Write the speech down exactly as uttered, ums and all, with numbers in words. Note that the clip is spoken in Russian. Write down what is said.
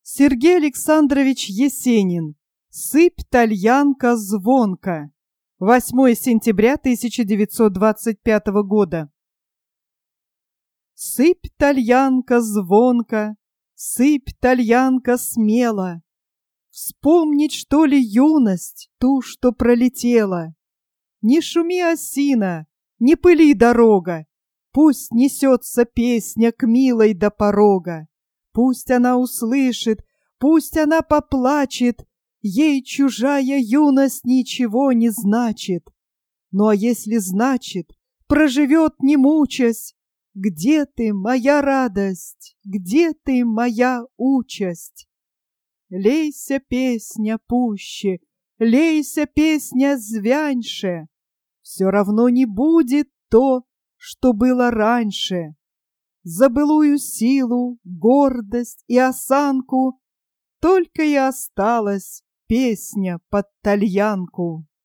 Сергей Александрович Есенин. «Сыпь, тальянка, звонко». восьмое сентября тысяча девятьсот двадцать пятого года. Сыпь, тальянка, звонко, сыпь, тальянка, смело. Вспомнить, что ли, юность, ту, что пролетела. Не шуми, осина, не пыли дорога, пусть несется песня к милой до порога. Пусть она услышит, пусть она поплачет, ей чужая юность ничего не значит. Ну а если значит, проживет не мучаясь, где ты, моя радость, где ты, моя участь? Лейся, песня, пуще, лейся, песня, звяньше, все равно не будет то, что было раньше. За былую силу, гордость и осанку только и осталась песня под тальянку.